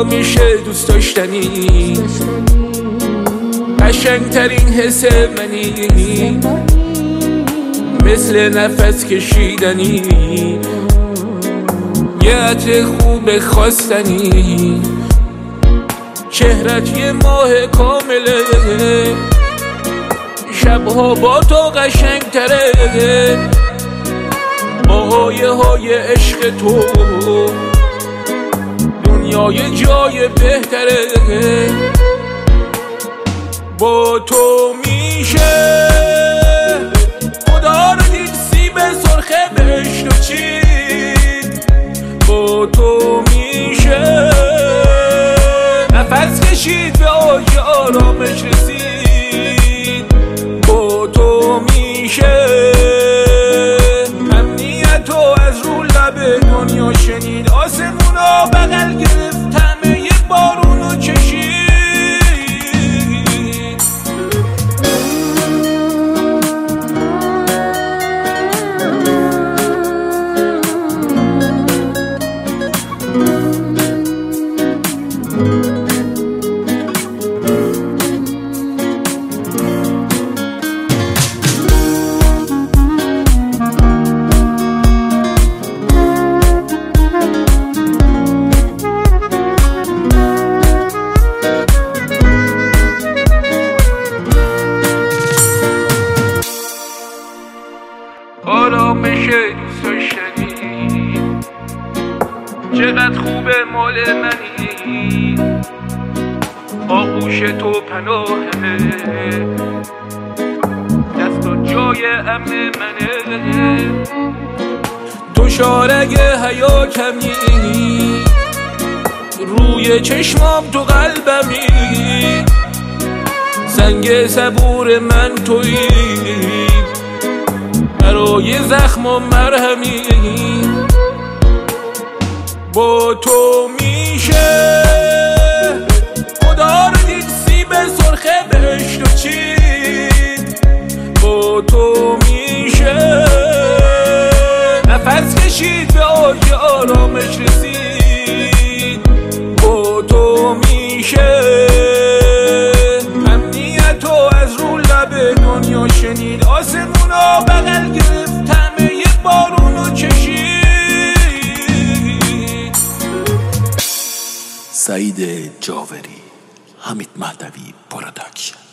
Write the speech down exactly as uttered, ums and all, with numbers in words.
آرامش دوست داشتنی قشنگترین حس منی، مثل نفس کشیدنی، یه عطر خوب خواستنی. چهرت یه ماه کامله، شبها با تو قشنگتره. با آیه های عشق تو دنیای جای بهتره. با تو میشه خدا رو دید سیب سرخه بهشت و چید. با تو میشه نفس کشید به اوج آرامش رسید. با تو میشه امنیت و از رو لب دنیا شنید. آسمونا بغل گرفت طعم یه بارونو چشید. آرامش دوست داشتنی چقدر خوبه مال منی. آغوش تو پناهه، دستات جای امن منه. تو شارگ حیا کمی، روی چشمام تو قلبمی. سنگ صبور من تویی، برای زخم و مرهمی. با تو میشه خدا رو دید سیب سرخه بهشت و چید. با تو میشه نفس کشید به اوج آرامش رسید. با تو میشه امنیت و از رو لب دنیا شنید. آسمونا بغل گرفت طعم یه بارونو چشید. سعید جاوری، حمید مهدوی پروداکشن.